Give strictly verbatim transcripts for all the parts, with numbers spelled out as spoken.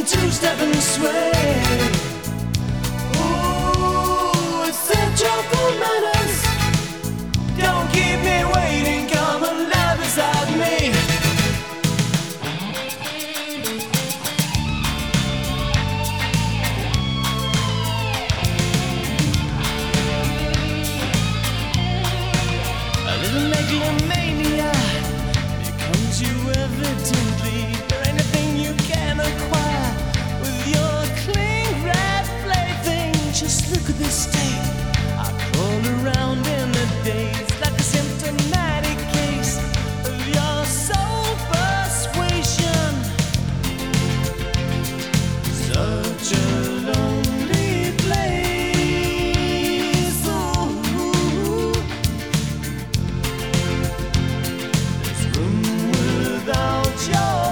two-step and sway. Ooh, it's such awful manners. Don't keep me waiting, come and lie beside me. A little megalomania becomes you evidently. There ain't nothing you can acquire with your cling-wrap plaything. Just look at this state. I crawl around in the days like a symptomatic case of your soul persuasion. Such a lonely place. Ooh. This room without your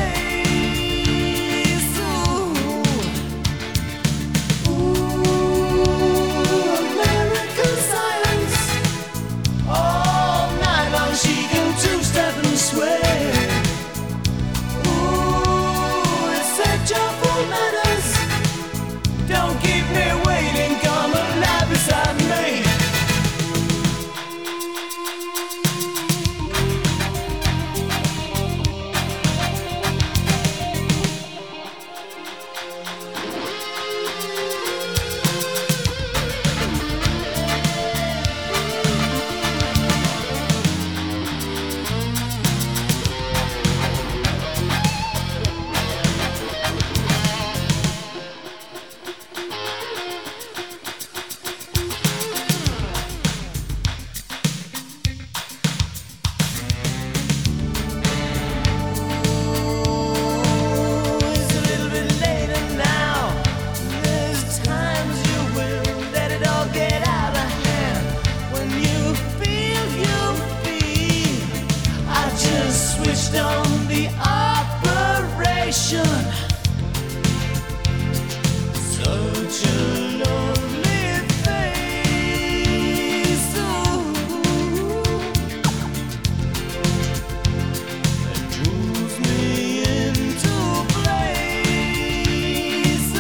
face. Ooh. Ooh, American science. All night long she can two-step and sway. Ooh, it's such awful manners. Don't keep me waiting, come and lie beside me. It's a little bit later now. There's times you will let it all get out of hand. When you feel you feel, I just switched on the operation. Such a lonely face. Ooh. It moves me into place.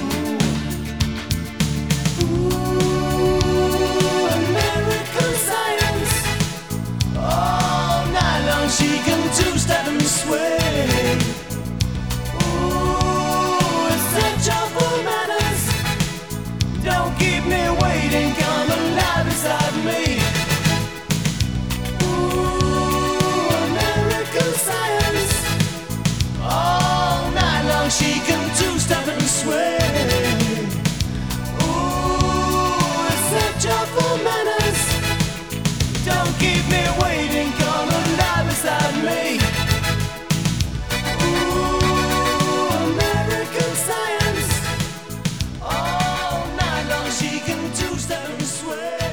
Ooh. Ooh, American science. All night long she can two-step and sway. Ooh, it's such awful manners. Don't keep me waiting, come and lie beside me. Ooh, American science. All night long she can two-step and sway. Ooh, it's such awful manners. Don't keep me waiting, come and lie beside me. Ooh, American science. All night long she can two-step and sway.